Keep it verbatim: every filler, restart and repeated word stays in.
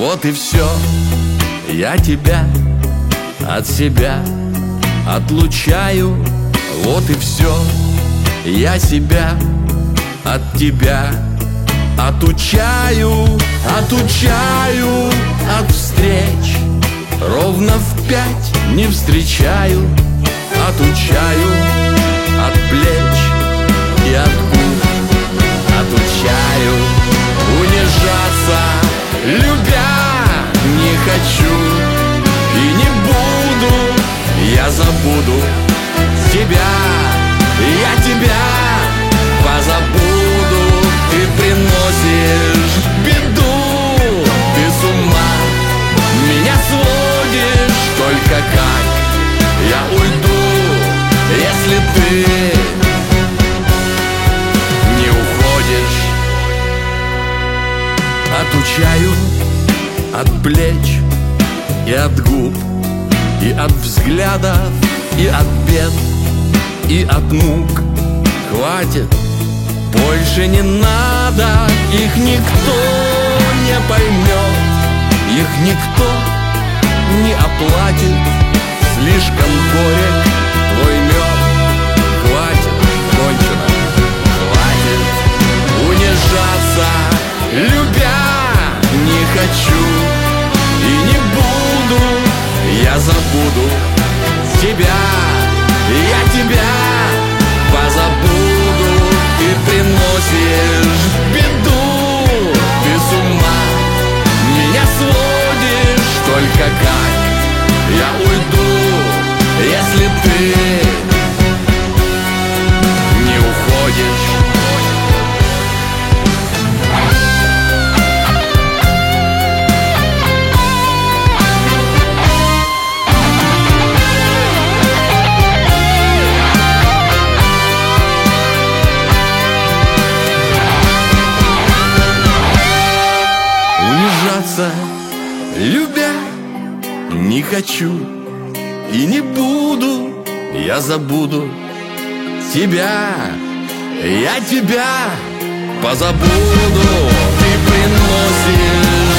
Вот и все. Я тебя от себя отлучаю. Вот и все. Я себя от тебя отучаю. Отучаю от встреч. Ровно в пять не встречаю. Отучаю от плеч и от губ. Отучаю унижаться, любя не хочу и не буду. Я забуду тебя, я тебя позабуду. Ты приносишь беду, ты с ума меня сводишь. Только как я уйду, если ты не уходишь? Отучаю от плеч и от губ, и от взглядов, и от бед, и от мук. Хватит, больше не надо. Их никто не поймет, их никто не оплатит. Слишком горек твой мед. Хватит, кончено, хватит унижаться, любя не хочу и не буду. Я забуду тебя, я тебя позабуду. Ты приносишь беду, ты с ума меня сводишь. Только как я уйду, если ты не уходишь? Унижаться, любя не хочу и не буду. Я забуду тебя, я тебя позабуду. Ты приносишь